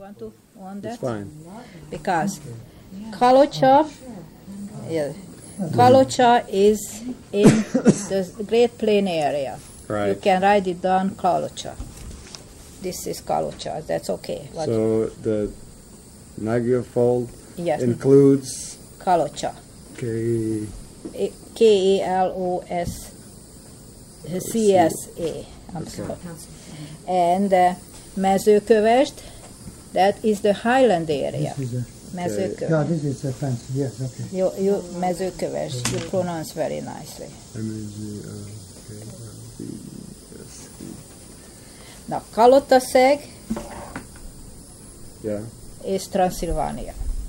want to on that? It's fine. Because Kalocha, Kalocha is in the Great Plain area. Right. You can write it down, Kalocha. This is Kalocha. That's okay. So the Nagya fold Yes. includes Kalocha. K. Kalocsa. I'm sorry. And Mezőkövesd, that is the highland area. This is a, Mezőkövesd. yeah, this is a fancy, yes, okay. You Mezőkövesd, you pronounce very nicely. Now, Kalotaszeg Yeah. is Transylvania.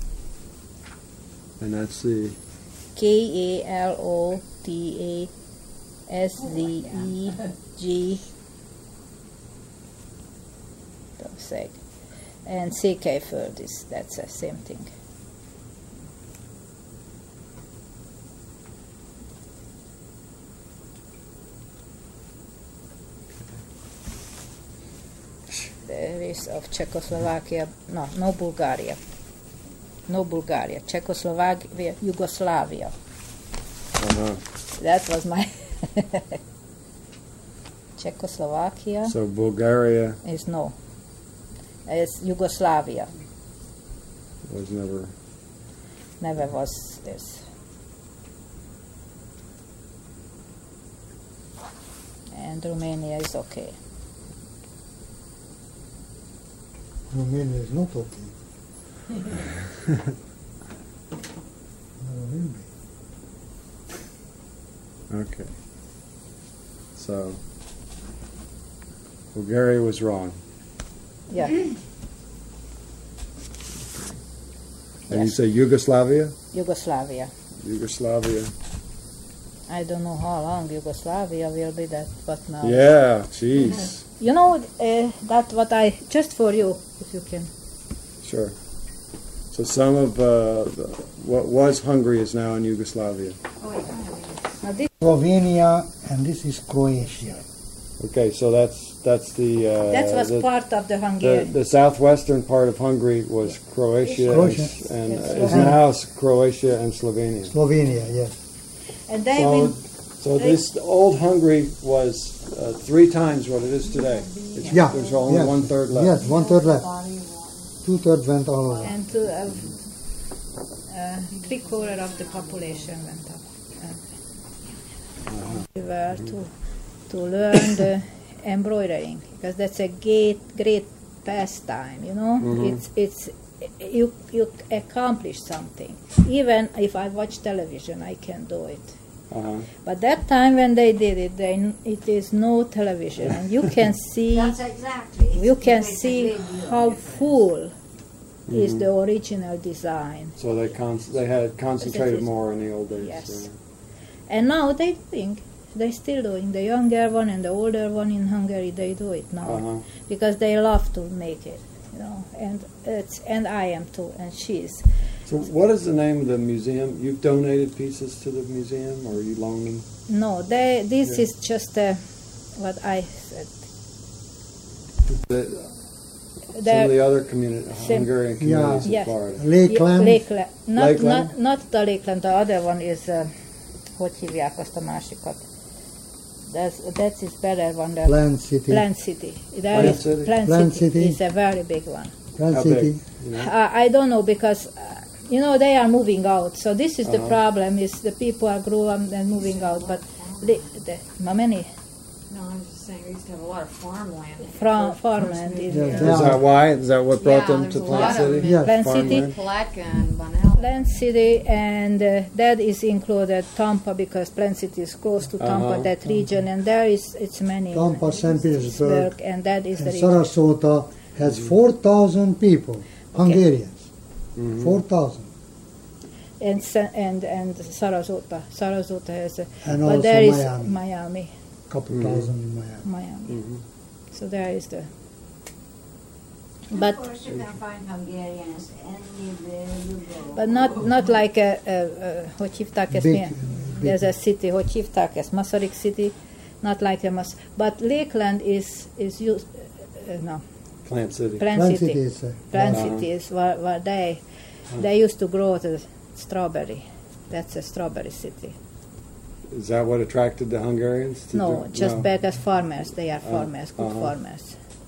And that's the Kalotaszeg. Taszeg. And Székelyföld is, that's the same thing. The race of Czechoslovakia, no Bulgaria. No Bulgaria, Czechoslovakia, Yugoslavia. That was my Czechoslovakia So Bulgaria is no. It's Yugoslavia. was never. Never was this. And Romania is okay. Romania is not okay. Never will be. Okay. So Bulgaria was wrong. Yeah. And you say Yugoslavia? Yugoslavia. Yugoslavia. I don't know how long Yugoslavia will be that, but now. Yeah, jeez. You know, that what I, just for you, if you can. Sure. So some of what was Hungary is now in Yugoslavia. Now this, Slovenia, and this is Croatia. Okay, so that's the that was part of the Hungarian. the southwestern part of Hungary was Croatia, Croatia. and Yes. is now Croatia and Slovenia. Slovenia, yes. And they've been, So this old Hungary was 3 times what it is today. Yeah. There's only yes. 1/3 left. Yes, 1/3 left. 2/3 went all over. and 3/4 of the population went up. We were to learn the embroidering, because that's a great pastime, you know. It's you accomplish something. Even if I watch television, I can do it. But that time when they did it, it is no television, and you can see That's exactly. you can see how full is the original design. So they had concentrated more in the old days. Yes. And now they're still doing, the younger one and the older one in Hungary, they do it now because they love to make it, you know, and I am too, and she's. So what is the name of the museum? You've donated pieces to the museum, or are you loaning? No, this is just what I said. Some of the other Hungarian communities yes. in Florida. Lakeland. Lakeland. Lakeland? Not the Lakeland, the other one is, hogy hívják azt a másikat? That is better one. Plant City. Plant City. Plant City. Is a very big one. Plant How City. big? You know? I don't know, because you know, they are moving out. So this is the problem: is the people are growing and moving out. But how many? No, I was just saying we used to have a lot of farmland. Farmland in Yes, here. Is that why? Is that what brought them there's to a Plant lot of City? them. Yes. Plant City. Farmland? Palatka and Bunnell. Plant City, and that is included Tampa, because Plant City is close to Tampa, that region, and there it's many. Tampa, St. Petersburg, and that is the and region. Sarasota has 4,000 people, Hungarians. 4,000. And Sarasota has, And but also there is Miami. Miami. Couple thousand in Miami. Miami. So there is the. But Of course, you can find Hungarians anywhere you go. but not like hogy hívták ezt, Big- milyen? big- There's a city, hogy hívták ezt, Masaryk City, not like a but Lakeland is used, no, Plant City. Plant Plant City. City is Plant Uh-huh. City is where they used to grow the strawberry. That's a strawberry city. Is that what attracted the Hungarians? To No, do- just no. back as farmers. They are farmers, good uh-huh. farmers.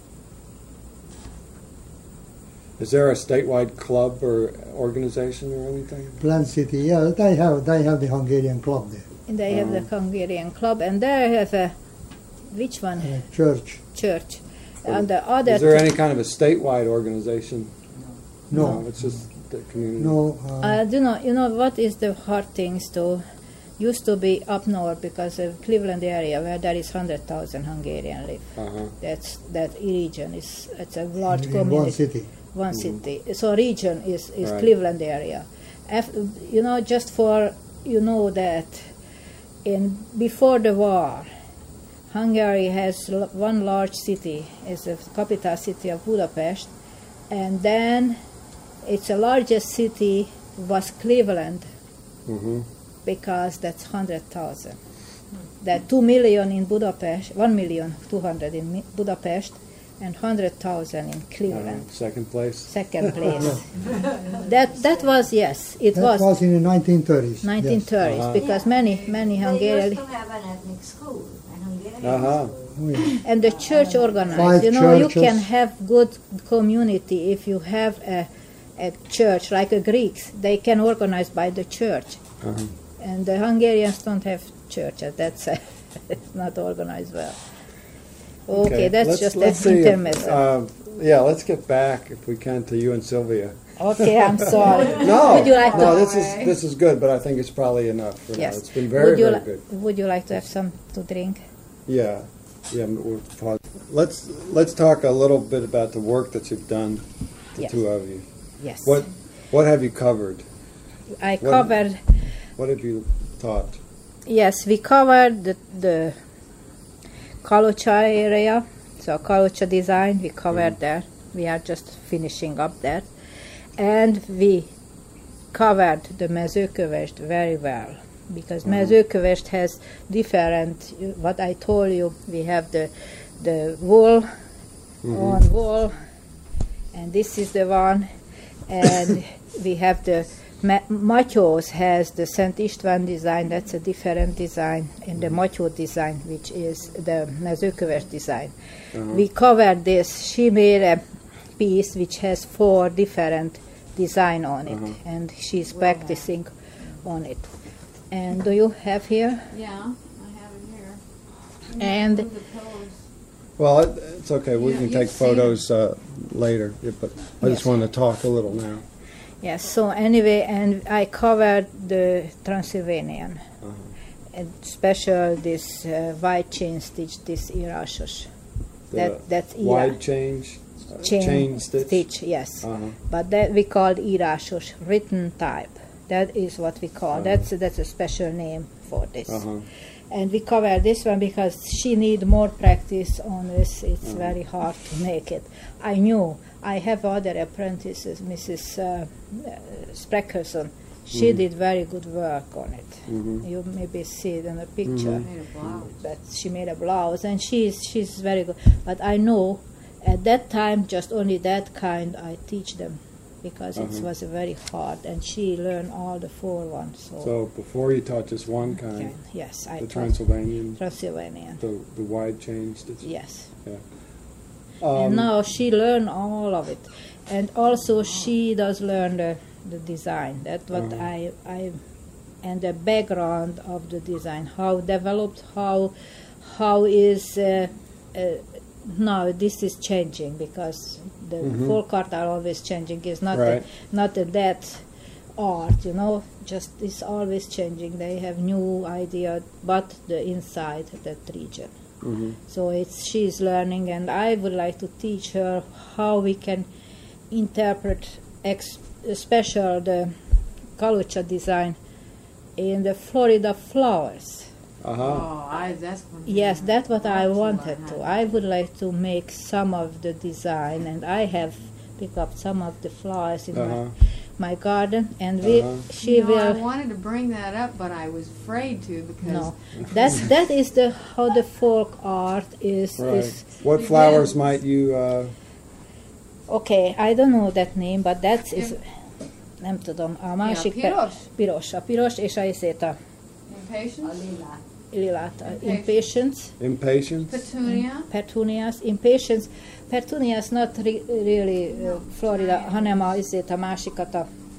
Is there a statewide club or organization or anything? Plant City. Yeah, they have the Hungarian club there. And they have the Hungarian club, and they have a which one? Church. Church. And the other. Is there any kind of a statewide organization? No, it's just the community. no. you know what is the hard things to used to be up north because of Cleveland area where there is 100,000 Hungarian live. Uh-huh. That region it's a large in community. one city. One city. So region is Right. Cleveland area. Just for that before the war, Hungary has one large city, is the capital city of Budapest, and then its largest city was Cleveland Mm-hmm. because that's 100,000. That 2 million in Budapest, 1,200,000 in Budapest, and 100,000 in Cleveland. Second place. Second place. that was it That was in the 1930s. 1930s Yes. Uh-huh. because many They Hungarian used to have an ethnic school, an Hungarian Uh-huh. Oh, yeah. and the church organized. 5 You churches. can have good community if you have a church like the Greeks. They can organize by the church, Uh-huh. and the Hungarians don't have churches. That's it's not organized well. Okay, that's just an see if, intermezzo. let's get back, if we can, to you and Sylvia. Okay, I'm sorry. No, Would you like no, to? this is good, but I think it's probably enough for Yes. now. It's been very, very good. Would you like to have some to drink? Yeah, we'll pause. Let's talk a little bit about the work that you've done, the Yes. two of you. Yes. What have you covered? I covered. What have you taught? Yes, we covered the Kalucha area, so Kalucha design. We covered that. We are just finishing up that, and we covered the Mezőkövesd very well because Mezőkövesd has different. What I told you, we have the wool on wool, and this is the one, and we have the Matyós has the Szent István design, that's a different design, and the Matyó design, which is the Mezőkövesd design. We covered this. She made a piece which has 4 different design on it, and she's practicing on it. And do you have here? Yeah, I have it here. And Move the pillows. Well, it's okay. We Yeah, can you've take seen photos later, but I just Yes. want to talk a little now. yes, so anyway, and I covered the Transylvanian, and special this white chain stitch, this írásos. That's wide change, chain stitch. yes. Uh-huh. But that we called írásos, written type. That is what we call. That's a special name for this. Uh-huh. And we cover this one because she need more practice on this. It's very hard to make it. I knew. I have other apprentices, Mrs. Spreckelson. She did very good work on it. You maybe see it in the picture. Made a blouse. But she made a blouse, and she's very good. But I know at that time just only that kind I teach them because it was very hard, and she learned all the 4 ones. So before you taught just one kind, yes, I the taught Transylvanian, Transylvanian. the wide chain stitch. Yes. Um, And now she learned all of it, and also she does learn the design. That's what I and the background of the design, how developed, how is now this is changing because the folk art are always changing. It's not Right. not that art, just it's always changing. They have new idea, but the inside that region. So she's learning, and I would like to teach her how we can interpret special the Kalucha design in the Florida flowers. Uh-huh. Oh, that's one. Yes, that's what I I'd like to wanted learn to. how I would like to make some of the design, and I have picked up some of the flowers in my garden, and she I will. wanted to bring that up, but I was afraid to because No, that is how the folk art is. Right. is What flowers might you Okay, I don't know that name, but that is, nem tudom, a másik, piros? Piros, a piros, és a izét a Impatience? lilát, a impatience, Impatience? Petunia? petunias, impatience, petunias not really Florida, hanem a izét, a másikat,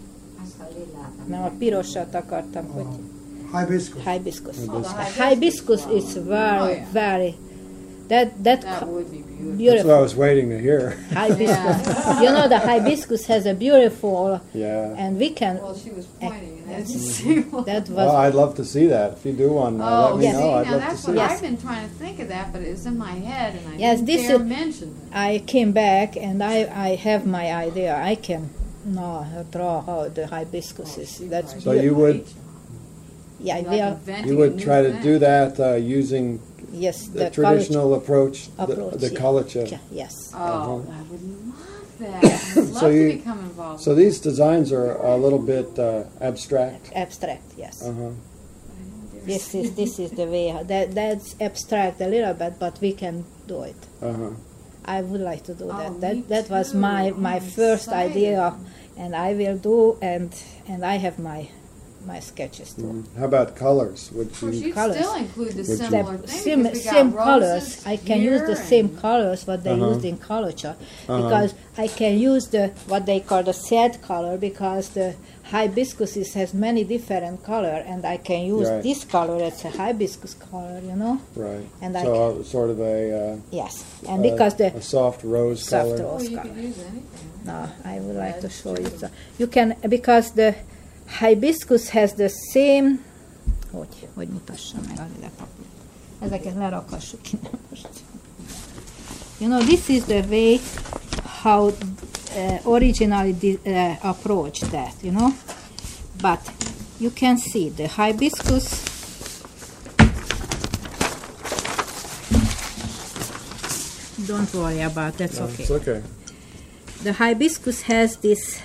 nem a pirosat akartam, hogy Hibiscus. hibiscus. Oh, the Hibiscus is very, Oh, yeah. very, That that would be beautiful. That's what I beautiful. was waiting to hear. Hibiscus. You know, the hibiscus has a beautiful, Yeah. and we can, Well, she was pointing, and I didn't see one. that Well, was, I'd love to see that. If you do one, Oh, let me see, know. I'd now love to that's see what it. I've been trying to think of that, but it's in my head, and I Yes, didn't this dare is- mention it. I came back and I have my idea. I can draw how the hibiscus is. That's So you would yeah, Like we are, inventing you a would new try to thing. do that using yes, the traditional approach, approach, the yeah. culture. Yes. Oh, Uh-huh. I would love that. I would love So you- to become involved. So these designs are a little bit abstract. Abstract, yes. Uh-huh. This is the way. That's abstract a little bit, but we can do it. Uh-huh. I would like to do that. me That was too. my I'm first excited. idea, and I will do. And I have my sketches too. Mhm. How about colors? Would Of course, you? you'd Colours. still include the Would you- similar The thing. same, because we got same roses colors. I can use the here same and- colors what they Uh-huh. used in culture, Uh-huh. because I can use the what they call the sad color, because the hibiscus has many different color, and I can use Right. this color as a hibiscus color, you know. Right. And I so sort of a Yes, and because the a soft rose soft color. Oh, rose you color. could use anything. No, I would like to show you. You can, because the hibiscus has the same. Hogy mutassam meg a lepapírt. Ezeket lerakassuk innen most. You know, this is the way how originally approached that, you know. But you can see the hibiscus. Don't worry about that's okay. It's okay. The hibiscus has this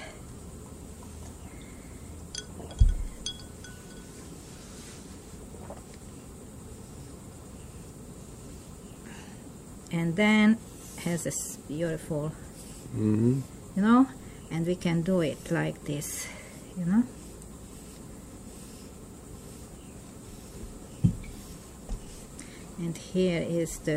and then has this beautiful, Mm-hmm. you know, and we can do it like this, you know. And here is the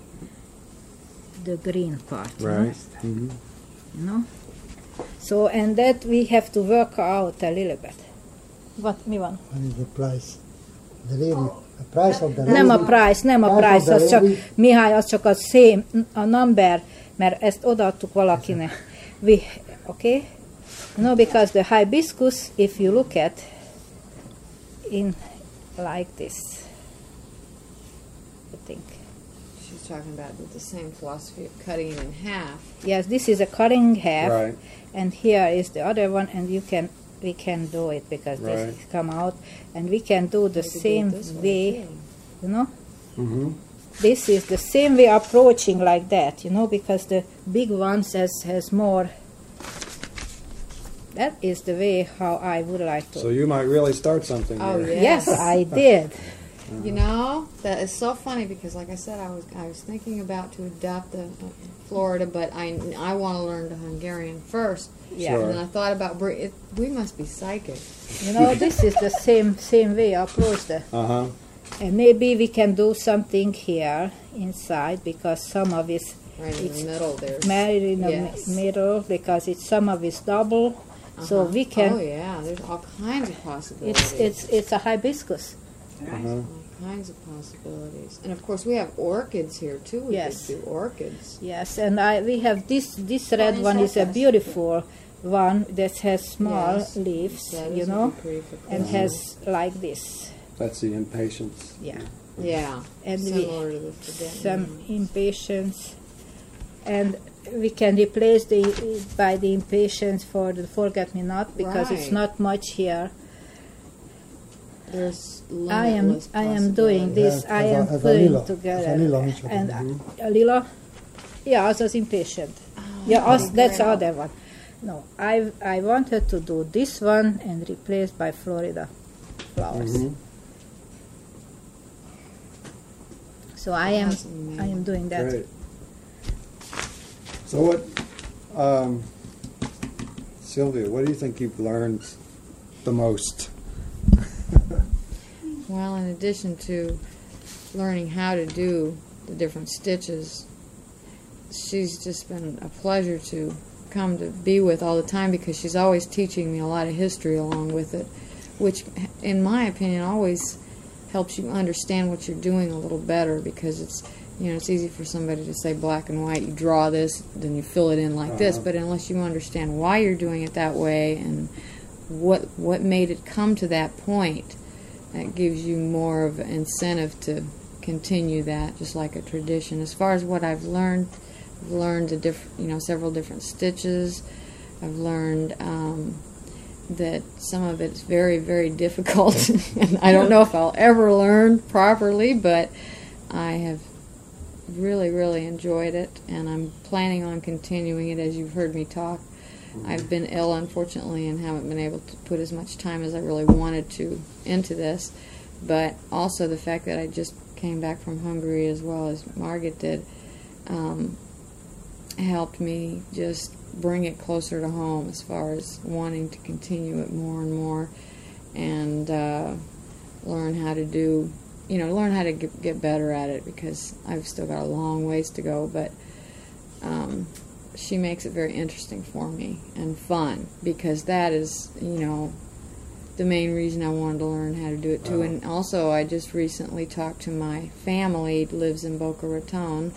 green part, you know? Right. Mm-hmm. You know? So, and that we have to work out a little bit. What, mi van? What is the price? The lady, the price of the lady. Nem a price, nem a Price of price, the az csak, lady. Mihály, az csak a same, a number, mert ezt odaadtuk valakinek. Okay? No, because the hibiscus, if you look at in like this, I think. She's talking about with the same philosophy of cutting it in half. Yes, this is a cutting half, Right. and here is the other one, and we can do it because Right. this come out, and we can do the We could do same it this way, you know. Mm-hmm. This is the same way approaching like that, you know, because the big ones has more. That is the way how I would like to. So you might really start something Oh, here. yeah. Yes, I did. You know, that is so funny because, like I said, I was thinking about to adopt the Florida, but I want to learn the Hungarian first. Yeah. Sure. And then I thought about we must be psychic. You know, this is the same way approach the. Uh-huh. And maybe we can do something here inside because some of it Right in It's the middle there's married in the Yes. middle because it's some of it's double, so we can. Oh yeah, there's all kinds of possibilities. It's a hibiscus. Uh-huh. All kinds of possibilities, and of course we have orchids here too. We Yes. could do orchids. Yes, and we have this red one is a beautiful one that has small Yes. leaves, Yeah, you those know, would be pretty for and Christmas. has like this. That's the impatience. Yeah, Yeah, and similar to the forget some impatience, and we can replace by the impatience for the forget me not because it's Right. not much here. There's I limitless am doing this. Yeah, I as a- am as a putting lila. together. As a lila, micsoda. And a lila, yeah, az az impatient. Yeah, that's the other one. No, I wanted to do this one and replace by Florida flowers. Mhm. So I am That's amazing. doing that. Great. So Sylvia, what do you think you've learned the most? Well, in addition to learning how to do the different stitches, she's just been a pleasure to come to be with all the time, because she's always teaching me a lot of history along with it, which, in my opinion, always helps you understand what you're doing a little better, because it's, you know, it's easy for somebody to say black and white, you draw this, then you fill it in like this, but unless you understand why you're doing it that way and what made it come to that point, that gives you more of an incentive to continue that, just like a tradition. As far as what I've learned several different stitches. I've learned that some of it's very, very difficult, and I don't know if I'll ever learn properly, but I have really, really enjoyed it, and I'm planning on continuing it. As you've heard me talk, I've been ill, unfortunately, and haven't been able to put as much time as I really wanted to into this, but also the fact that I just came back from Hungary, as well as Margaret did, helped me just bring it closer to home as far as wanting to continue it more and more, and learn how to do, learn how to get better at it, because I've still got a long ways to go, but she makes it very interesting for me and fun, because that is, the main reason I wanted to learn how to do it too. And also, I just recently talked to my family, lives in Boca Raton.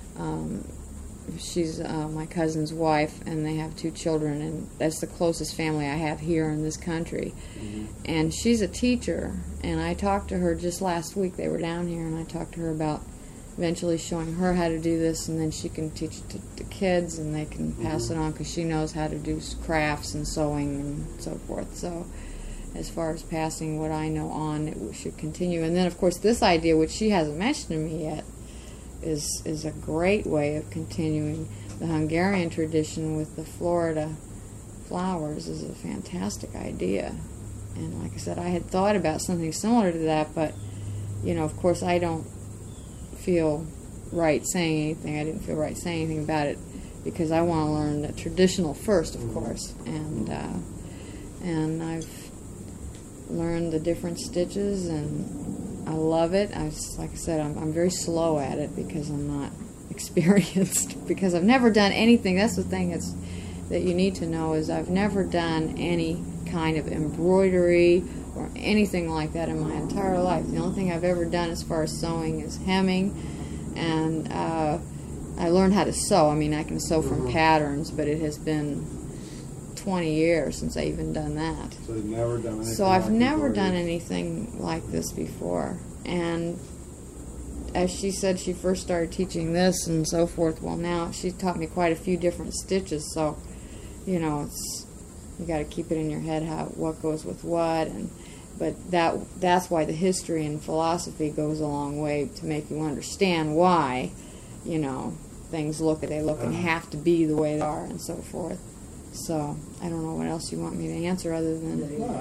She's my cousin's wife, and they have 2 children, and that's the closest family I have here in this country. And she's a teacher, and I talked to her just last week. They were down here, and I talked to her about eventually showing her how to do this, and then she can teach it to the kids, and they can pass it on, because she knows how to do crafts and sewing and so forth. So as far as passing what I know on, it should continue. And then, of course, this idea, which she hasn't mentioned to me yet, is a great way of continuing the Hungarian tradition with the Florida flowers. Is a fantastic idea. And like I said, I had thought about something similar to that, but, of course, I don't feel right saying anything. I didn't feel right saying anything about it, because I want to learn the traditional first, of course. And I've learned the different stitches, and I love it. Like I said, I'm very slow at it, because I'm not experienced, because I've never done anything. That's the thing that you need to know, is I've never done any kind of embroidery or anything like that in my entire life. The only thing I've ever done as far as sewing is hemming, and I learned how to sew. I mean, I can sew from patterns, but it has been 20 years since I even done that. So you've never done anything. So I've never done anything like this before. And as she said, she first started teaching this and so forth. Well, now she's taught me quite a few different stitches. So, it's, you got to keep it in your head what goes with what. But that's why the history and philosophy goes a long way, to make you understand why, things look and have to be the way they are and so forth. So, I don't know what else you want me to answer other than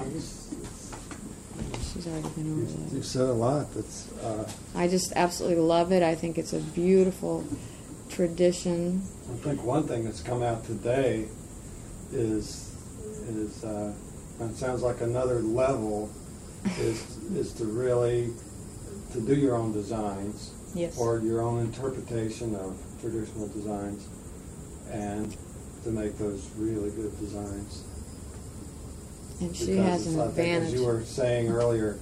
she's already been over that. You've said a lot. I just absolutely love it. I think it's a beautiful tradition. I think one thing that's come out today is it sounds like another level is to really to do your own designs, Yes. or your own interpretation of traditional designs, and to make those really good designs. And she has an I think, as advantage. you were saying earlier,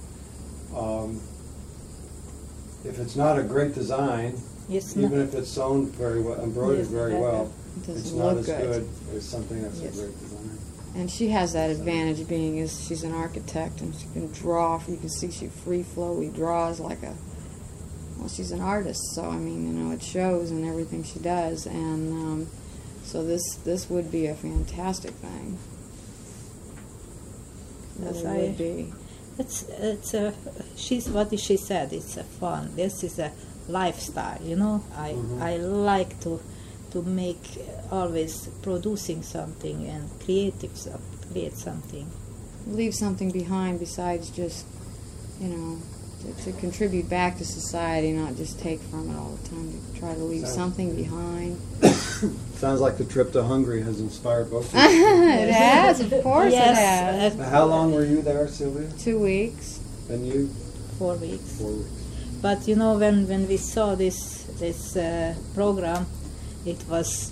if it's not a great design, Yes, even if it's sewn very well, embroidered Yes, very that- well, It doesn't it's not look as good. good as something that's Yes. a great design. And she has that advantage, being as she's an architect, and she can draw. You can see she free flowy draws like she's an artist. So I mean, it shows in everything she does. And so this would be a fantastic thing. Yes, It would be. She's what she said. It's a fun. This is a lifestyle. I like to make always producing something and create something. Leave something behind besides just, to contribute back to society, not just take from it all the time. To try to leave something behind. Sounds like the trip to Hungary has inspired both of you. It has, of course Yes, it has. How long were you there, Sylvia? 2 weeks. And you? 4 weeks. 4 weeks. But you know, when we saw this program, it was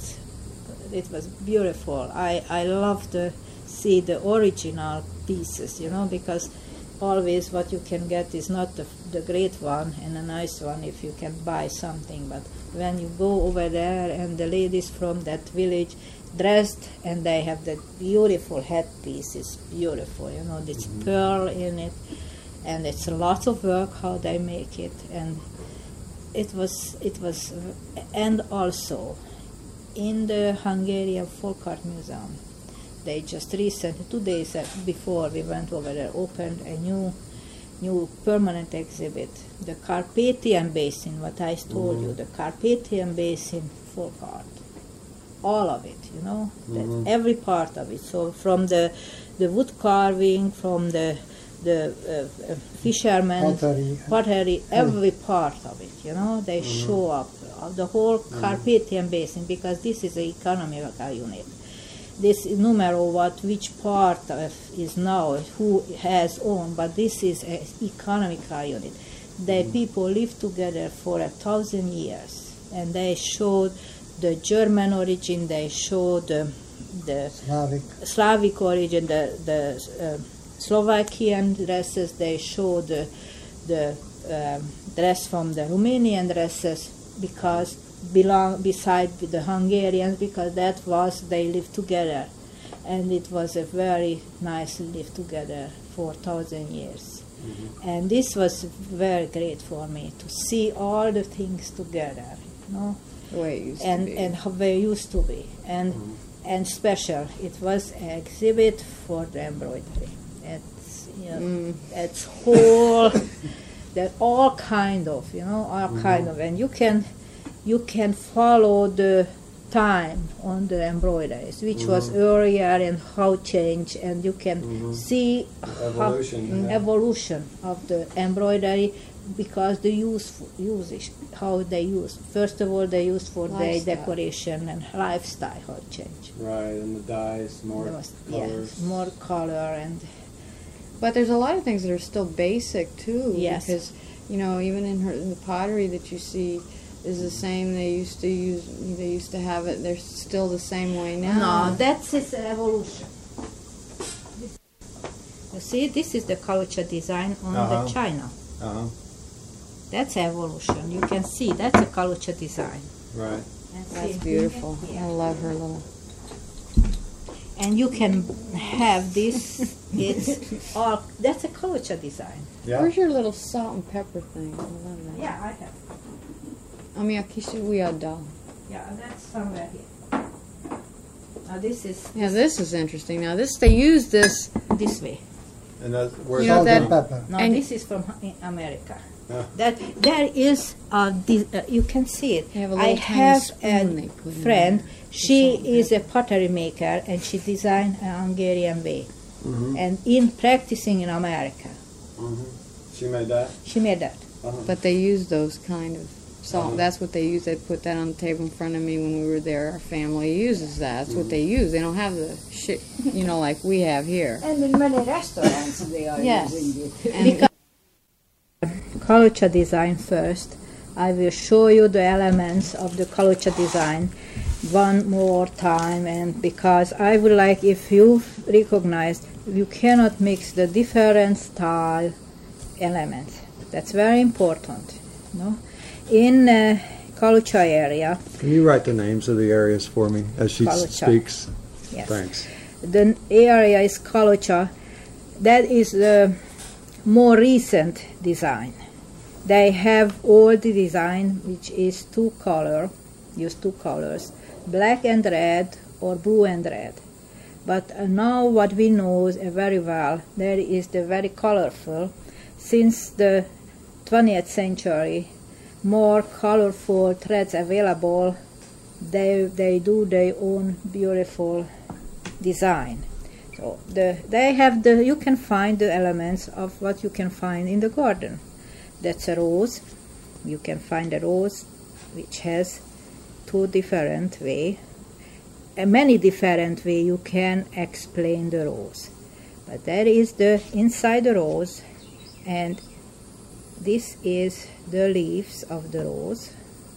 beautiful. I love to see the original pieces, you know, because always what you can get is not the great one and a nice one if you can buy something. But when you go over there and the ladies from that village dressed and they have the beautiful headpieces, beautiful, you know, this pearl in it, and it's a lot of work how they make it, and it was, and also in the Hungarian Folk Art Museum, they just recently, 2 days before we went over there, opened a new permanent exhibit, the Carpathian Basin, what I told you, the Carpathian Basin folk art. All of it, you know, that every part of it. So from the wood carving, from the fishermen, pottery, every part of it, you know, they show up, the whole Carpathian Basin, because this is an economical unit. This numero which part is now, who has owned, but this is an economical unit. The people lived together for 1,000 years, and they showed the German origin, they showed the Slavic origin, the Slovakian dresses, they showed the dress from the Romanian dresses, because beside the Hungarians, because that was, they lived together, and it was a very nice live together for 1,000 years. And this was very great for me to see all the things together, you know, The way it used to be. and how they used to be, and special. It was an exhibit for the embroidery. It's, you know, it's whole, that all kind of, you know, all kind of, and you can follow the time on the embroideries, which was earlier and how changed, and you can see evolution of the embroidery, because the usage, how they use. First of all, they used for the decoration and lifestyle, how it changed. Right, and the dyes, more colors. Yes, more color and. But there's a lot of things that are still basic too. Yes. Because, you know, even in the pottery that you see is the same. They used to use. They used to have it. They're still the same way now. No, that's its evolution. You see, this is the culture design on the China. That's evolution. You can see that's a culture design. Right. That's beautiful. I love her little. And you can have this. It's all. That's a culture design. Yeah. Where's your little salt and pepper thing? I love that. Yeah, I have. Yeah, that's somewhere here. Now this is. Yeah, this is interesting. Now they use this. This way. And that's where's You know that that- from? pepper. No, And- this is from America. Yeah. That there is you can see it. They have a I little tiny have spoon they put a in friend. there. She salt and is a pottery maker, and she designed a Hungarian way. And in practicing in America, She made that? she made that. But they use those kind of salt. That's what they use. They put that on the table in front of me when we were there. Our family uses that. That's what they use. They don't have the shit, you know, like we have here. And in many restaurants they are Yes. using it. And Because culture design first, I will show you the elements of the culture design one more time, and because I would like, if you recognize, you cannot mix the different style elements. That's very important. No, in culture area, Can you write the names of the areas for me as she Culture. speaks? yes, Thanks. the area is culture. That is the more recent design. They have old design, which is use two colors, black and red or blue and red. But now what we know very well, there is the very colorful. Since the 20th century, more colorful threads available. They do their own beautiful design. So they have you can find the elements of what you can find in the garden. That's a rose. You can find a rose which has two different way, many different way you can explain the rose. But that is the inside the rose, and this is the leaves of the rose.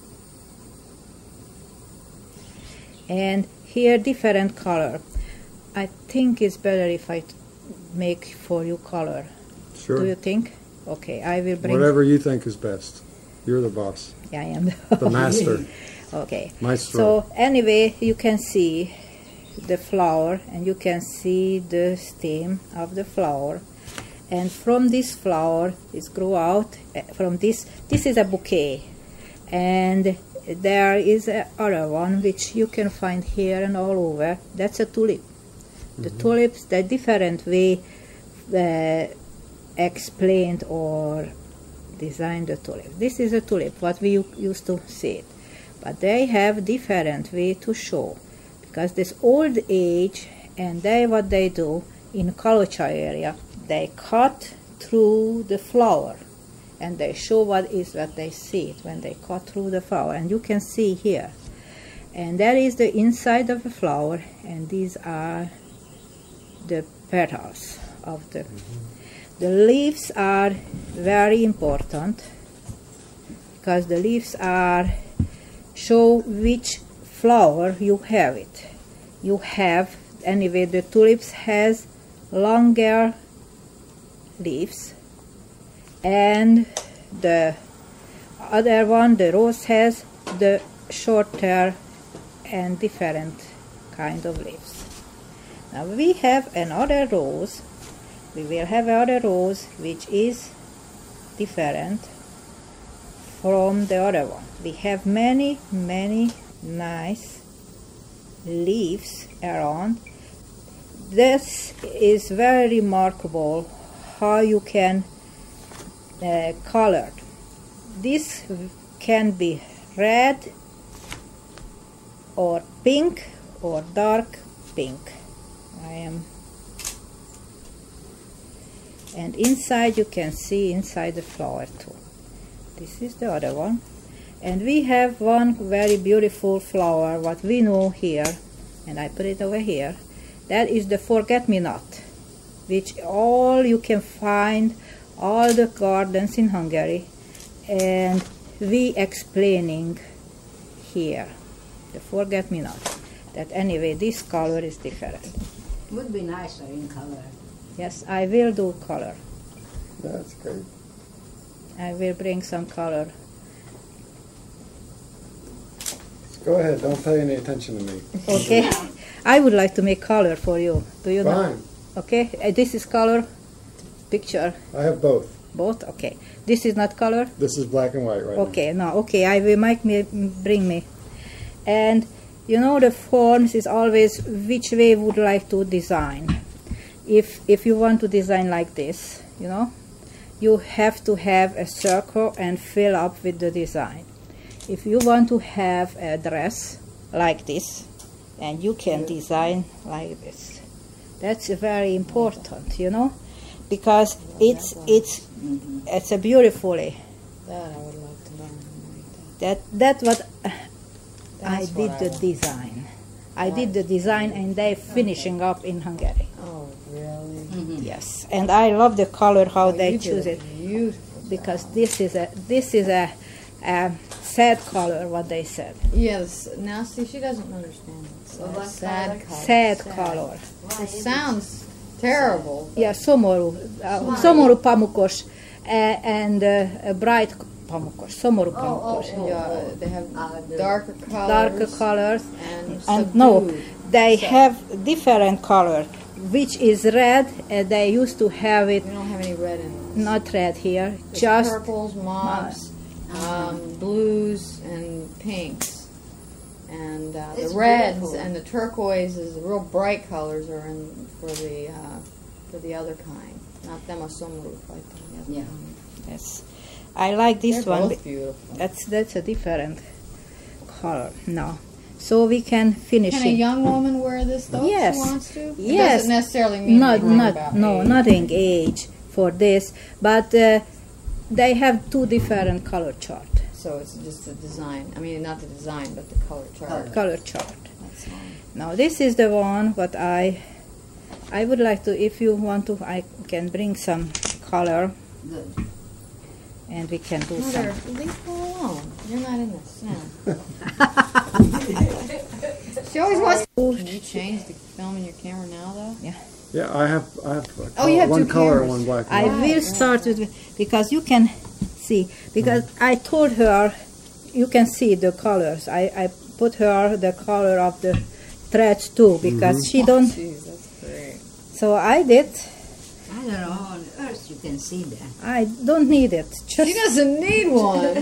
And here different color. I think it's better if I make for you color. Sure. Do you think? Okay, I will bring. Whatever you think is best. You're the boss. Yeah, I am The master. Okay. Maestro. So anyway, you can see the flower, and you can see the stem of the flower, and from this flower it grow out from this. This is a bouquet, and there is a other one which you can find here and all over. That's a tulip. The tulips, the different way explained or designed the tulip. This is a tulip, what we used to see it. But they have different way to show, because this old age, and what they do in Kalocha area, they cut through the flower, and they show what they see it when they cut through the flower, and you can see here. And that is the inside of the flower, and these are the petals of the. The leaves are very important, because the leaves show which flower you have it. You have, anyway, the tulips has longer leaves, and the other one, the rose, has the shorter and different kind of leaves. Now we have another rose. We will have another rose which is different from the other one. We have many nice leaves around. This is very remarkable how you can color. This can be red or pink or dark pink. And inside you can see inside the flower too. This is the other one. And we have one very beautiful flower, what we know here, and I put it over here. That is the forget-me-not, which all you can find all the gardens in Hungary, and we explaining here the forget-me-not. That anyway, this color is different. Would be nicer in color. Yes, I will do color. That's great. I will bring some color. Go ahead. Don't pay any attention to me. Okay. I would like to make color for you. Do you know? Fine. Okay. This is color. Picture. I have both. Both. Okay. This is not color. This is black and white right Okay. No. Okay. I will bring me. And you know the forms is always which way would like to design. If you want to design like this, you know, you have to have a circle and fill up with the design. If you want to have a dress like this, and you can design like this, that's very important, you know, because it's a beautifully. That I would like to learn like that. That's what I That's did what the want. design. I did the design, and they finishing up in Hungary. Oh, really? Yes, and I love the color how Oh, they you did choose a it, Beautiful. because this is a sad color, what they said. Yes. Now see, she doesn't understand. It's Well, a what sad color? color. Sad color. Why It is sounds terrible. Yeah, szomorú, szomorú pamukos, and bright pamukos, szomorú pamukos. Yeah, they have darker colors. Darker colors, And, and no, subdued. they So- have different color, which is red, and they used to have it We don't have any red in it. not red here, It's just purples, mauves, blues, and pinks. And the It's reds beautiful. and the turquoises, the real bright colors, are in for the other kind. Not them asomru, like the other Yeah. kind. yes. I like this They're one. both beautiful. That's a different color now. So we can finish Can a it. young woman wear this though? Yes. If she wants to. It Yes. doesn't necessarily mean anything about age. nothing age for this, but they have two different color chart. So it's just the design. I mean, not the design, but the color chart. Color chart. That's fine. Now this is the one what I would like to, if you want to, I can bring some color Good. and we can do Mother, some. leave her alone. You're not in this. No. She always wants. Can you change the film in your camera now, though? Yeah, I have Oh, you have one two color cameras. and one black and I white. will start with, because you can see, because I told her, you can see the colors. I put her the color of the threads too, because she don't, Jeez, that's great. so I did, I don't know how on earth you can see that. I don't need it. She Just, doesn't need one.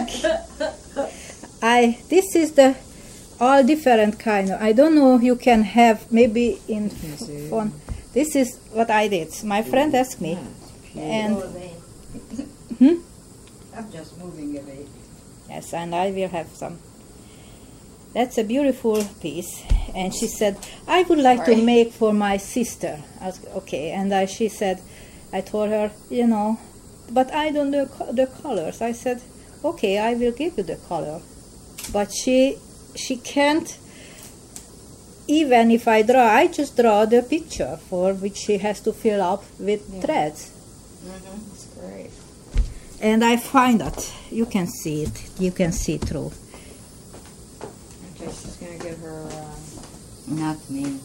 this is the, all different kind of, I don't know, you can have, maybe in see. phone. This is what I did. My friend asked me, and Go away. Hmm? I'm just moving away. yes, and I will have some. That's a beautiful piece. And she said, I would like to Sorry. make for my sister. I was, okay, and she said, I told her, you know, but I don't know the colors. I said, okay, I will give you the color. But she can't, even if I draw, I just draw the picture for which she has to fill up with threads. That's great. And I find that you can see it. You can see through. Okay, she's gonna give her. Not me.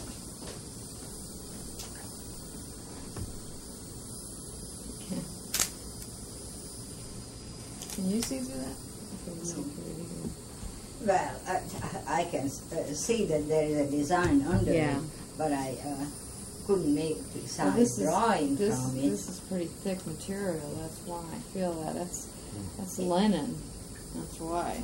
Can you see through that? Well, I can see that there is a design under Yeah. it, but I couldn't make Well, precise drawing this, from it. this is pretty thick material. That's why I feel that. That's linen. That's why.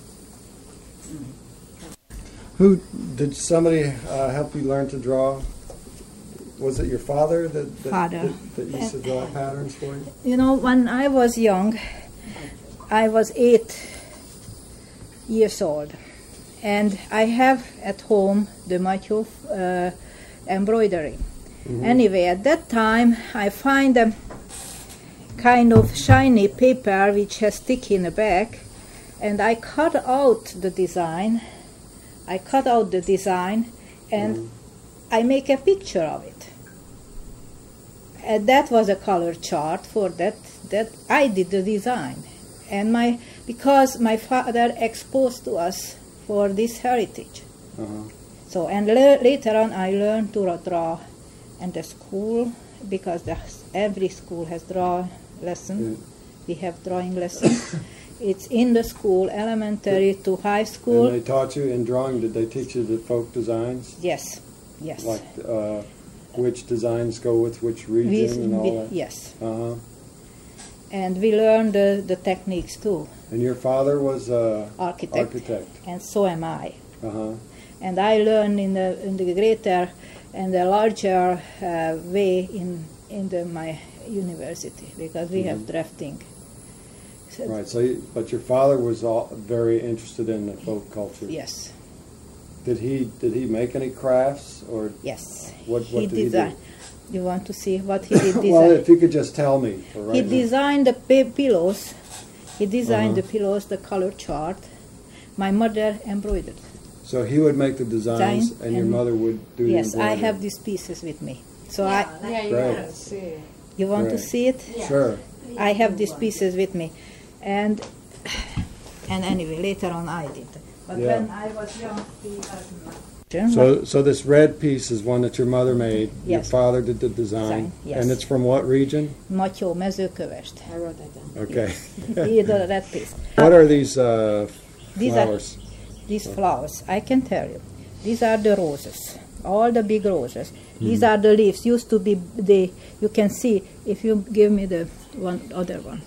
Who did somebody help you learn to draw? Was it your father that Father. that used to draw patterns for you? You know, when I was young, I was 8 years old, and I have at home the Matthew embroidery. Anyway, at that time, I find a kind of shiny paper which has stick in the back, and I cut out the design. And I make a picture of it. And that was a color chart for that I did the design. And because my father exposed to us for this heritage. So, and later on I learned to draw in the school, because every school has draw lesson. We have drawing lessons. It's in the school, elementary to high school. And they taught you in drawing. Did they teach you the folk designs? Yes. Like which designs go with which region and all that? Yes. Uh-huh. And we learned the techniques too. And your father was Architect. And so am I. Uh-huh. And I learned in the greater and the larger way in my university, because we have drafting. So Right. So, but your father was very interested in the folk culture. yes, Did he make any crafts or yes. what he did he do? designed. You want to see what he did design? Well, if you could just tell me. For right He now. designed the pillows. He designed the pillows, the color chart. My mother embroidered. So he would make the designs, Design and your and- mother would do the Yes, I embroidery. have these pieces with me. So Yeah, you Great. gotta see it. you want to Great. see it? Sure. I have these pieces with me, and anyway, later on I did. But Yeah. when I was young, he was So this red piece is one that your mother made. Your Yes. father did the design. Design, yes. And it's from what region? Matyó Mezőkövesd. I wrote that down. Okay. He did that piece. What are these These are- flowers? These flowers, I can tell you, these are the roses, all the big roses. These are the leaves. Used to be you can see if you give me the other one.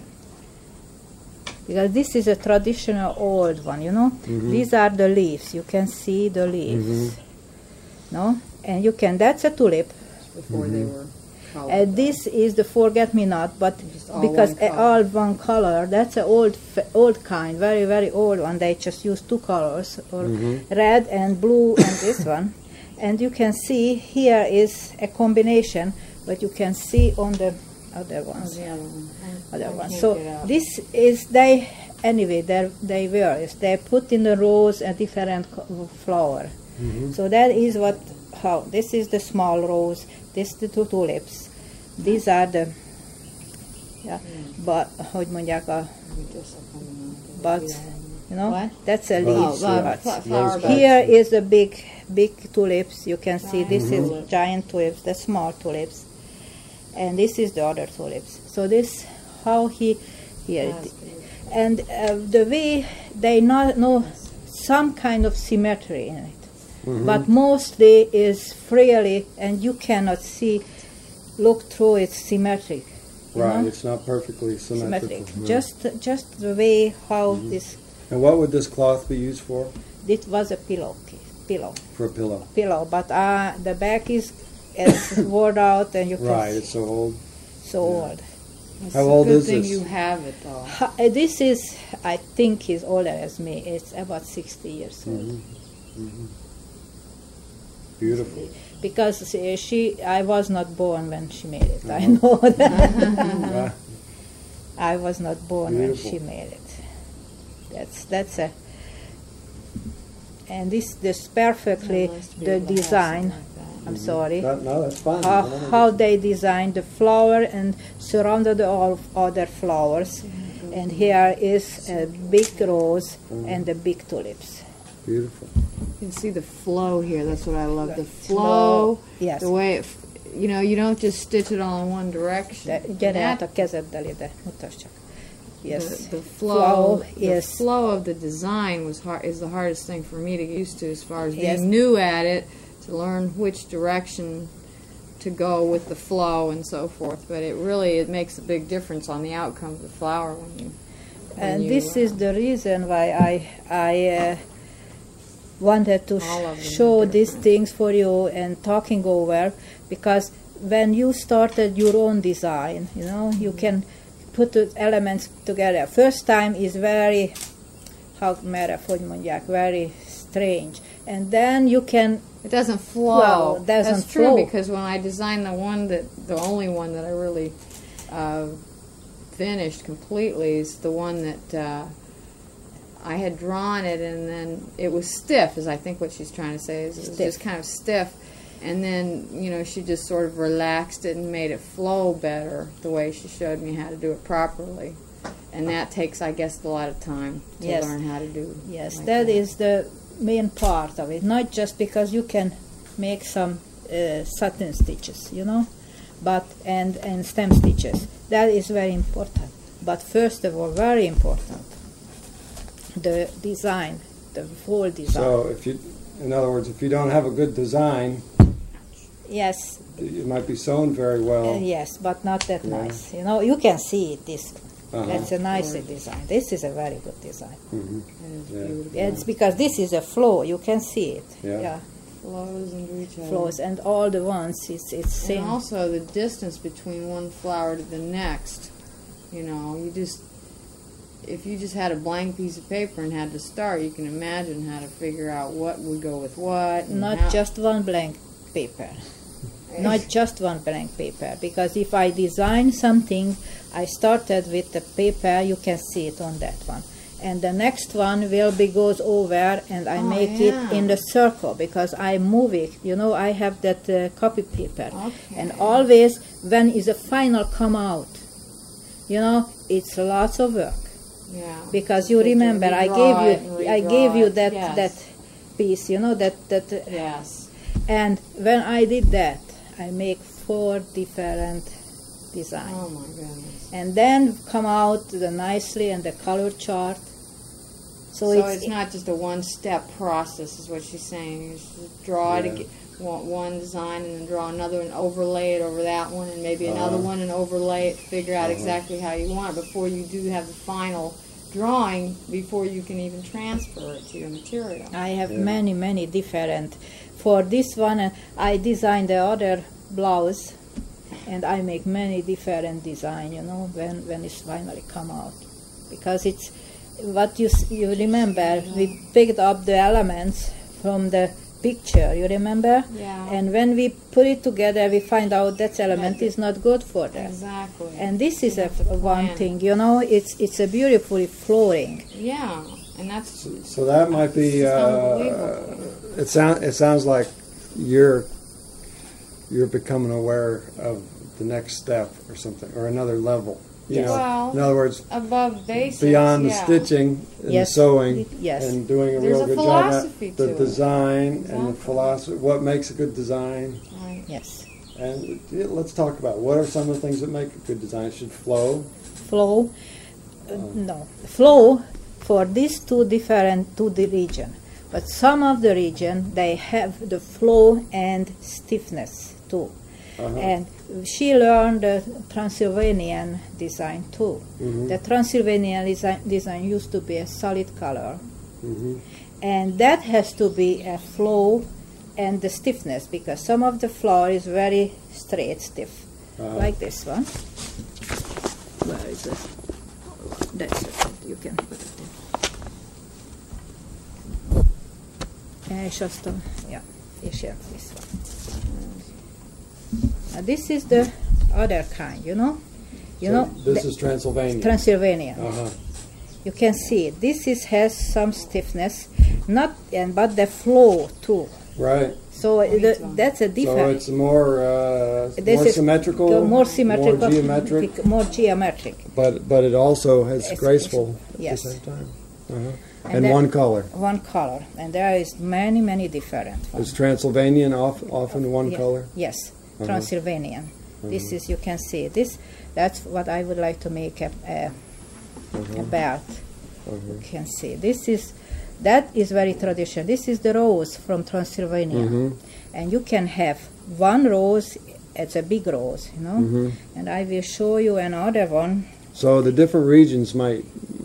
Because this is a traditional old one, you know. These are the leaves. You can see the leaves. No? And you can, that's a tulip. Before they were colored. And this is the forget-me-not, but Just all because one color. all one color, that's an old kind, very, very old one. They just use 2 colors, or red and blue and this one. And you can see here is a combination, but you can see on the other ones. The other one. Other I ones. can't So get out. this is, they anyway, they were. They put in the rows a different flower. So that is how this is the small rose. This the two tulips. These are the but hogy mondják a buds, you know? What? That's a Buds, leaf. yeah. buds. Flower buds. Here is a big tulips. You can see this is giant tulips, the small tulips, and this is the other tulips. So this how he here, and the way they know some kind of symmetry in it, but mostly is freely, and you cannot look through it symmetric. you Right, know? it's not perfectly symmetrical. Symmetric. No. Just the way how this. And what would this cloth be used for? It was a pillow. For a pillow. But the back is worn out, and you can Right, see it's so old. so old. It's How a old good is thing this? you have it though. This is, I think, he's older as me. It's about 60 years old. Beautiful. Because I was not born when she made it. I know that. I was not born Beautiful. when she made it. That's a. And this perfectly the design. I'm sorry. No, that's fine. How they designed the flower and surrounded all of other flowers. And here is a big rose and the big tulips. Beautiful. You can see the flow here. That's what I love. The flow. Yes. The way it, you don't just stitch it all in one direction. Gyere át That- a kezeddel ide, mutasd csak. Yes. The flow, yes. the flow of the design is the hardest thing for me to get used to, as far as being Yes. new at it, to learn which direction to go with the flow and so forth. But it makes a big difference on the outcome of the flower when you. And this is the reason why I wanted to All of them show are these different. things for you and talking over, because when you started your own design, you can put the elements together. First time is very, hogy mondják, very strange. And then you can, It doesn't flow. Well, it doesn't That's true, flow. because when I designed the only one that I really finished completely is the one that I had drawn it, and then it was stiff, is I think what she's trying to say, is it was just kind of stiff. And then, she just sort of relaxed it and made it flow better the way she showed me how to do it properly. And that takes, I guess, a lot of time to Yes. learn how to do. yes, like that is the main part of it. Not just because you can make some satin stitches, but and stem stitches. That is very important. But first of all, very important, the design, the whole design. So in other words, if you don't have a good design, Yes, it might be sewn very well. yes, but not that Yeah. nice. You can see it. This Uh-huh. that's a nice design. This is a very good design. That is Yeah. beautiful. It's because this is a flow. You can see it. Yeah. Flows into each other. Flows, and all the ones it's And same. also the distance between one flower to the next. If you just had a blank piece of paper and had to start, you can imagine how to figure out what would go with what. And Not how- just one blank paper. Not just one blank paper. Because if I design something, I started with the paper, you can see it on that one. And the next one goes over, and I make yeah. it in the circle, because I move it. I have that copy paper. Okay. And always, when is the final come out, it's lots of work. Yeah. Because you have to remember, I redraw it and gave you redraw it. that Yes. that piece, that. Yes. And when I did that, I make 4 different designs. Oh my goodness. And then come out nicely and the color chart. So it's not just a one-step process, is what she's saying. You just draw Yeah. one design and then draw another and overlay it over that one, and maybe another one and overlay it. Figure out exactly how you want it before you do have the final drawing. Before you can even transfer it to your material. I have Yeah. many different. For this one, I designed the other blouse, and I make many different design. When it's finally come out, because it's what you remember. We picked up the elements from the picture, you remember? Yeah. And when we put it together, we find out that element is not good for them. Exactly. And this is You a have to one plan. thing, you know, it's a beautifully flooring. Yeah, and that's So that might be. It's unbelievable. It sounds like you're becoming aware of the next step or something, or another level. You Yes. know, Well, in other words, above basics. beyond the yeah. stitching and Yes. the sewing Yes. and doing a There's real a good job philosophy at the to it. design and the Exactly. philosophy. What makes a good design? Right. Yes. And let's talk about what are some of the things that make a good design. It should flow. Flow, no, flow for these two the region. But some of the region, they have the flow and stiffness too. Uh-huh. And she learned the Transylvanian design too. Mhm. The Transylvanian design used to be a solid color, Mhm. and that has to be a flow and the stiffness, because some of the floor is very straight, stiff, like this one. Where is it? That's it. You can put it in. És azt a, yeah, és jön this one. Now this is the other kind, you know? You know, This the is Transylvania. Transylvanian. Uh-huh. You can see it. This has some stiffness, but the flow too. Right. So that's a So different. it's more This more is symmetrical, more symmetrical, more geometric, more geometric. but it also has It's- graceful yes. at the same time. Uh-huh. And And then- one color. One color, and there is many different ones. Is Transylvanian often one Yeah. color? Yes, Transylvanian. This is, you can see this. That's what I would like to make a belt. You can see that is very traditional. This is the rose from Transylvania, and you can have one rose. It's a big rose, you know. And I will show you another one. So the different regions might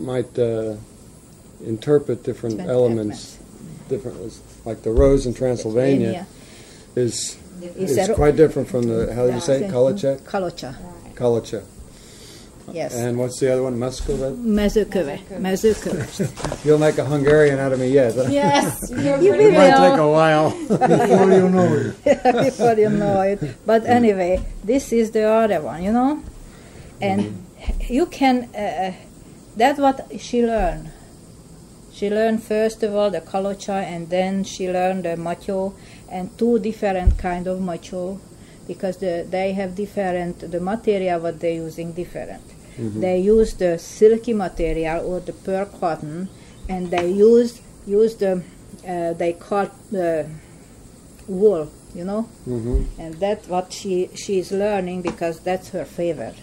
interpret different Different elements differently. Like the rose in Transylvania is quite different from the, how do you say it? Kolochek? Kalocha. Kolochek. Yes. And what's the other one? Muscovite? Mezőköves. You'll make a Hungarian out of me yet. Huh? Yes, you're You pretty will. It might take a while. Before you know it. Before you know it. But anyway, this is the other one, you know? And you can, that's what she learned. She learned first of all the Kalocha, and then she learned the macho, and two different kind of macho, because they have different, the material what they're using different. They use the silky material or the pearl cotton, and they use the, they call the wool, you know? And that's what she is learning, because that's her favorite.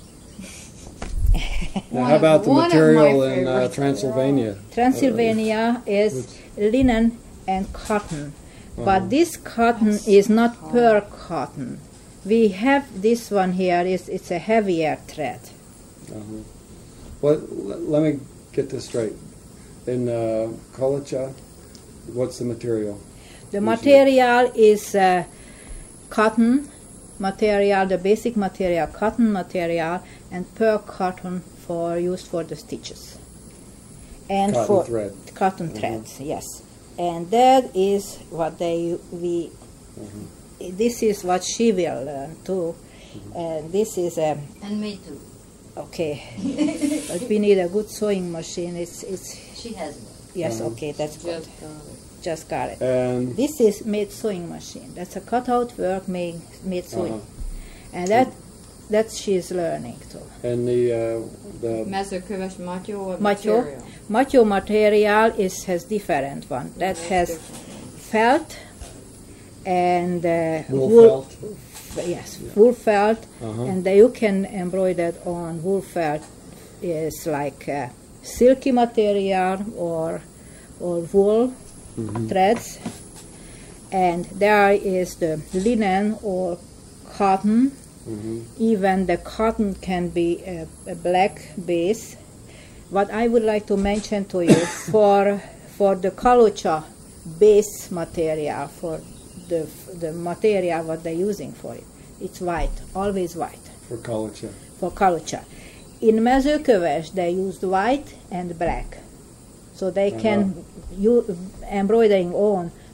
Now, how about the One of material my in favorites. Transylvania? Transylvania is linen and cotton, but this cotton is not pearl cotton. We have this one here. It's a heavier thread. Let me get this straight. In Kolocha, what's the material? The material is cotton material, the basic material, cotton material, and pearl cotton used for the stitches. And Cotton for thread. cotton threads, yes. And that is what this is what she will learn too. And this is a And me too. okay. But we need a good sewing machine. It's She has one. yes, okay, that's good. Just got it. And This is made sewing machine. That's a cutout work made sewing, and that she's learning too. and the Mezőköves matyó or Macho, material? macho material has different one. That has felt and wool felt. Yes, wool felt, Uh-huh. and you can embroider on wool felt. Is like silky material or wool threads, and there is the linen or cotton. Even the cotton can be a black base. What I would like to mention to you for the Kalocha base material, for the material what they're using for it, it's white, always white For Kolocha. for Kalocha. In Mezőköves they used white and black, so they can embroidering on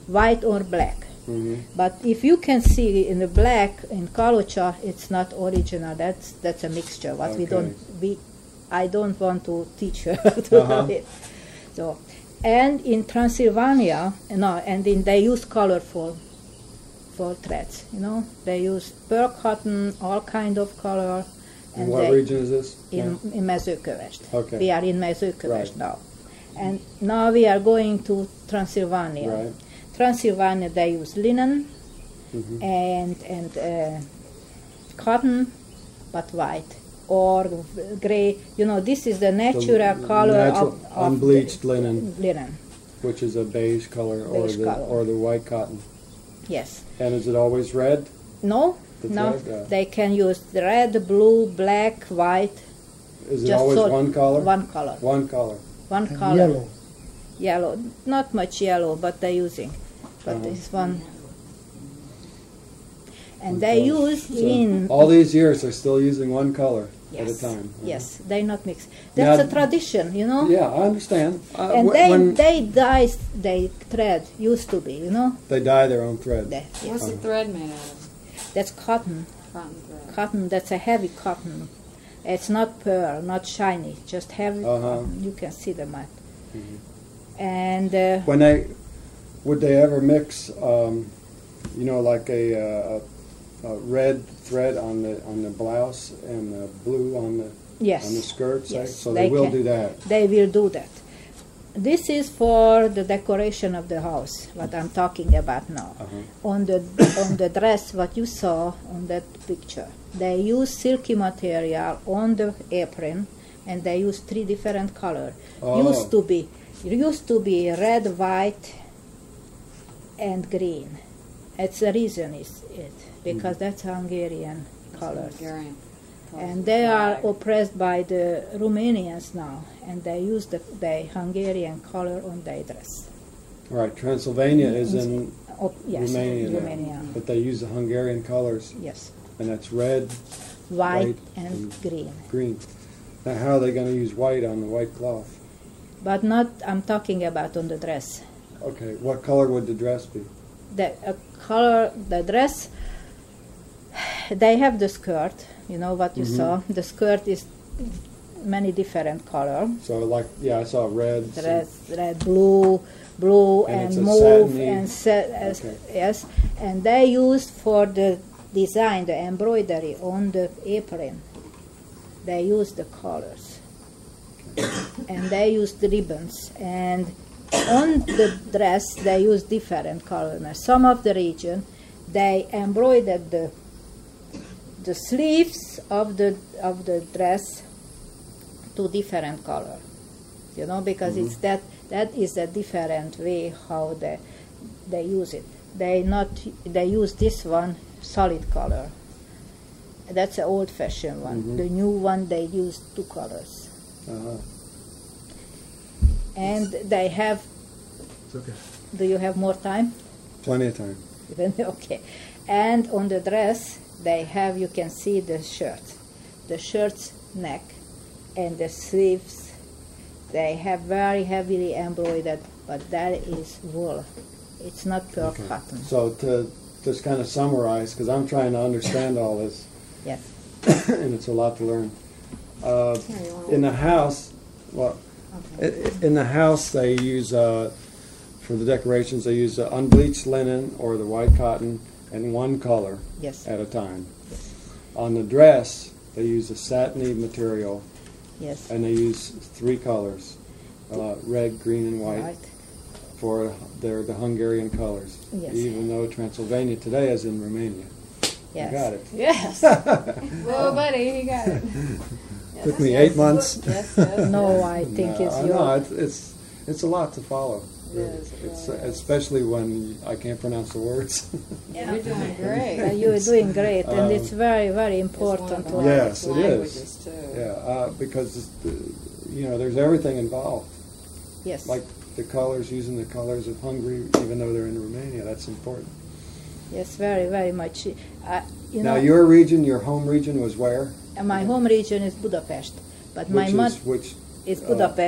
white or black. Hmm. But if you can see in the black in Kalocsa, it's not original. That's a mixture. What I don't want to teach her to do it. So, and in Transylvania, they use colorful threads. You know, they use pearl cotton, all kind of color. And what region is this? In Mezőkövesd. Okay. We are in Mezőkövesd Right. now. And now we are going to Transylvania. Right. Transylvania, they use linen Mhm. and cotton, but white or gray. You know, this is the natural color natural of unbleached the linen. Linen, Which is a beige color, Beige color. or the white cotton. yes. And is it always red? No, The no. thread, yeah. They can use the red, blue, black, white. Is it Just always so- one color? One color. One color. One And color. yellow. Yellow. Not much yellow, but they're using. But this one. And they use So in. all these years they're still using one color at a Yes, time. yes, they not mix. That's Now- a tradition, you know. Yeah, I understand. And when they dye they thread used to be, you know. they dye their own thread. What's the thread made out of? That's cotton. Cotton thread. Cotton. That's a heavy cotton. It's not pearl, not shiny, just heavy cotton. You can see the mat. And When would they ever mix, like a red thread on the blouse and the blue on the yes, skirt? Say? yes, So they will can. do that. They will do that. This is for the decoration of the house, what I'm talking about now. On the dress, what you saw on that picture, they use silky material on the apron, and they use 3 different colors. Oh. Used to be red, white, and green. It's the reason is it because that's Hungarian colors. Hungarian. And they are oppressed by the Romanians now, and they use the Hungarian color on their dress. Right, Transylvania is in Yes, Romania, now, Romania. but they use the Hungarian colors, Yes, and that's red, white White and green. green. Now, how are they going to use white on the white cloth? But not, I'm talking about on the dress. Okay, what color would the dress be? The dress, they have the skirt, you know what you saw. The skirt is many different color. So, I saw red. Red, blue, And and it's a mauve, satiny- and Okay. yes. And they used for the design, the embroidery on the apron. They used the colors, and they used the ribbons. And on the dress, they used different colors. Now, some of the region, they embroidered the sleeves of the dress to different color. You know, because it's that is a different way how they use it. They use this one solid color. That's an old-fashioned one. The new one they use 2 colors. And they have. It's okay. Do you have more time? Plenty of time. Okay. And on the dress they have. You can see the shirt's neck, and the sleeves. They have very heavily embroidered, but that is wool. It's not pearl cotton. So to just kind of summarize, because I'm trying to understand all this, Yes. and it's a lot to learn. In the house, in the house they use for the decorations they use unbleached linen or the white cotton and one color Yes. at a time. On the dress they use a satiny material Yes. and they use 3 colors, red, green, and white. Right. For the Hungarian colors, Yes. even though Transylvania today is in Romania. Yes. You got it. Yes. Whoa, buddy, he got it. Took me 8 months. Yes, yes. No, I think it's your. No, it's a lot to follow. It is, It's really is. especially when I can't pronounce the words. You're doing great. You're doing great, and it's very, very It's one important of to the Yes, hardest it is. languages, too. Yeah, because there's everything involved. Yes. Like the colors, using the colors of Hungary, even though they're in Romania, that's important. Yes, very, very much. Now, your region, your home region, was where? My home region is Budapest, but my mother Which is Budapest,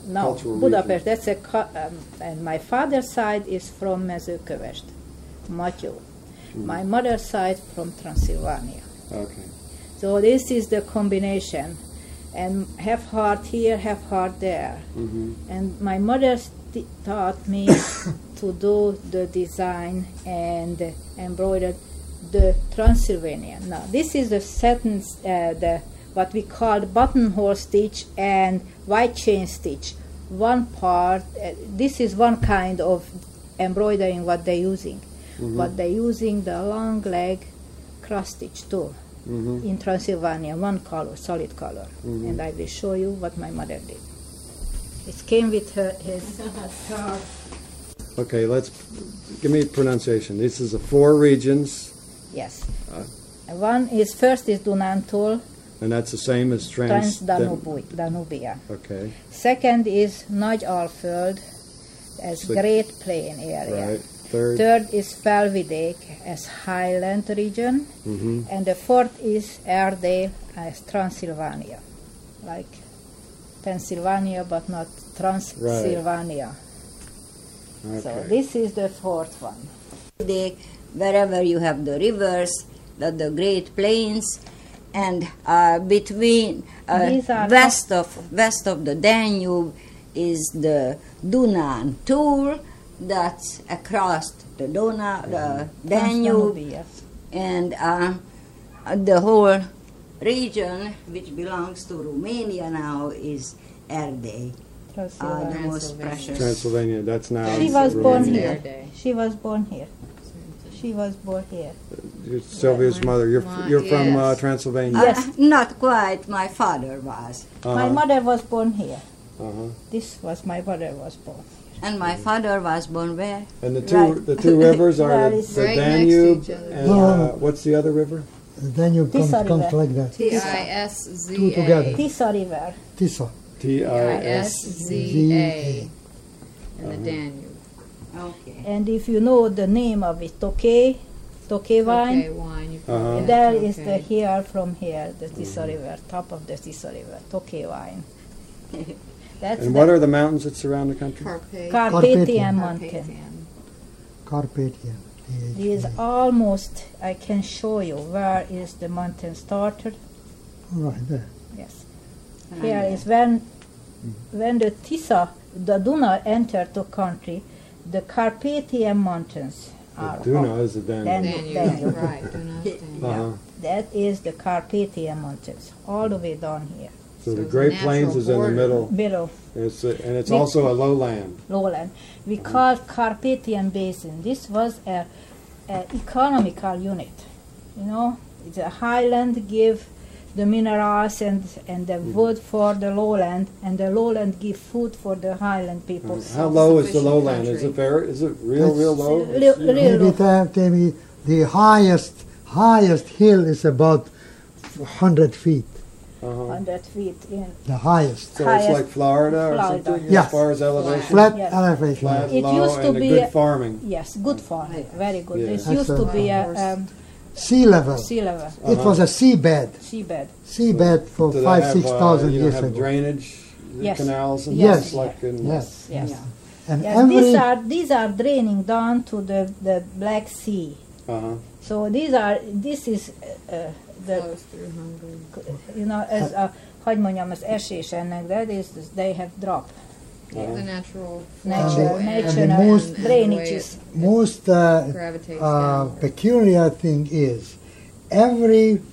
No, cultural Budapest. region? That's and my father's side is from Mezőkövesd, Matyó. My mother's side from Transylvania. Okay. So this is the combination, and half heart here, half heart there. Mm-hmm. And my mother taught me to do the design and embroider the Transylvanian. Now this is the sentence, the what we call buttonhole stitch and white chain stitch. One part, this is one kind of embroidering what they're using. But they're using the long leg cross stitch too in Transylvania, one color, solid color. And I will show you what my mother did. It came with his chart. Okay, give me pronunciation. This is the 4 regions, Yes. One is, first is Dunántúl, and that's the same as Transdanubia. Okay, Second is Nagy-Alföld as So- Great Plain area. right. Third. Third is Felvidék as Highland region. Mm-hmm. And the fourth is Erdély as Transylvania. Like Pennsylvania, but not Transylvania. So Okay. this is the fourth one. Wherever you have the rivers, the Great Plains, and between These are west of the Danube is the Dunántúl, that's across the the Danube, Transdanubia. and the whole region which belongs to Romania now is Erdély, the Transylvania. most precious. Transylvania, that's now She was born Romania. here. Erdély. She was born here. She was born here. Sylvia's mother, you're from Yes. Transylvania? Yes. Not quite. My father was, My mother was born here. Uh-huh. This was my mother was born. and my father was born where? And the Right. two rivers are Well, the it's right next to Danube each other. and Yeah. what's the other river? Then you Tisa comes River. like that. T-I-S-Z-A. Two together. Tisa River. Tisa. T-I-S. T-I-S-Z-A. And the Danube. Okay. And if you know the name of it, Tokay wine. Okay, wine. You Uh-huh. put There it, is the okay. here from here, the Tisa River, top of the Tisa River, Tokay wine. That's And what are the mountains that surround the country? Carpathian. Carpathian Mountain. Carpathian. Carpathian. These almost, I can show you where is the mountain started. Right there. Yes. Here is when the Tisa, the Duna entered the country, the Carpathian Mountains are The Duna is the Danube. Danube. Danube, right. Do not stand. Uh-huh. That is the Carpathian Mountains, all the way down here. So the So Great the Plains natural is in the border. middle. Below. And it's We- also a lowland. Lowland. We call Carpathian Basin. This was a economical unit. You know, it's a highland give the minerals and the wood for the lowland, and the lowland give food for the highland people. How low is the Self-sufficient lowland? country. Is it real low? Real- real Maybe low. tell me the highest hill is about 100 feet. 100 feet in. The highest. So Highest it's like Florida or Florida. something Yeah. as far as elevation? Flat Yes. elevation. Flat, It low, used to and be good a- farming. Yes, good farming, very good. Yeah. This That's used to a- be a Sea level. sea level, It was a seabed. seabed. Seabed for Do they 5,000-6,000 you years have ago. drainage Yes. canals and Yes. things like in Yes. Yes. And Yes, every these are draining down to the Black Sea. Uh-huh. So this is the Flows through Hungary. ez a hogy mondjam, az esés ennek, that is they have dropped. The natural Natural, and the natural most- drainage is most gravitates downward. peculiar thing is every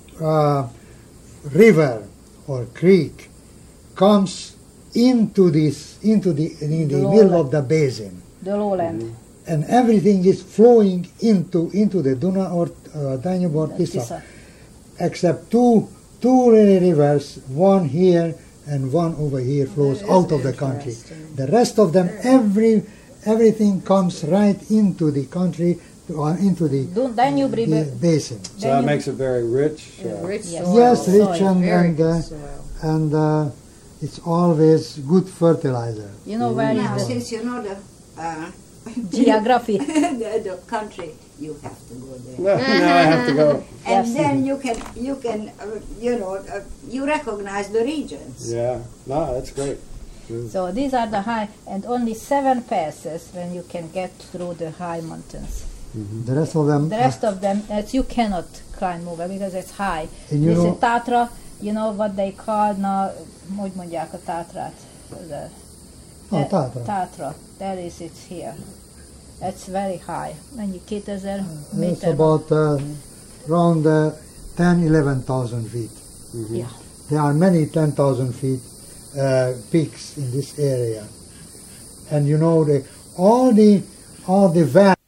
river or creek comes into the middle of the basin, the lowland. and everything is flowing into the Duna or Danube or Tisa, Tisa. except two little rivers, one here and one over here flows That is out of the country. interesting. The rest of them, everything comes right into the country, into the Danube River. basin. So that makes it very rich. Rich Yes. soil. Yes, rich Soil, Very and good soil. it's always good fertilizer. You know where Now, is the since you know the geography? the country, you have to go there. Now I have to go. And Yes. then you can you recognize the regions. Yeah. No, that's great. True. So these are the high, and only 7 passes when you can get through the high mountains. The rest of them, The rest of them, you cannot climb over because it's high. And you This know- is Tatra, you know what they call, hogy mondják a Tátrát? Tatra. Tatra, that is, it's here. It's very high. Mennyi? 2000 It's méter? about around 10,000-11,000 feet. Yeah. There are many 10,000 feet peaks in this area, and you know all the valleys